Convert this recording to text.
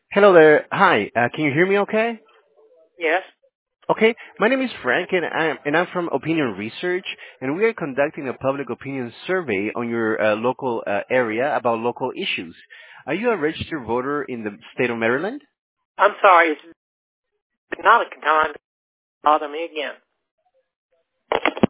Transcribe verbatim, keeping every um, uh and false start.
Hello there. Hi. Uh, can you hear me okay? Yes. Okay. My name is Frank and I'm, and I'm from Opinion Research and we are conducting a public opinion survey on your uh, local uh, area about local issues. Are you a registered voter in the state of Maryland? I'm sorry. It's not a time to bother me again.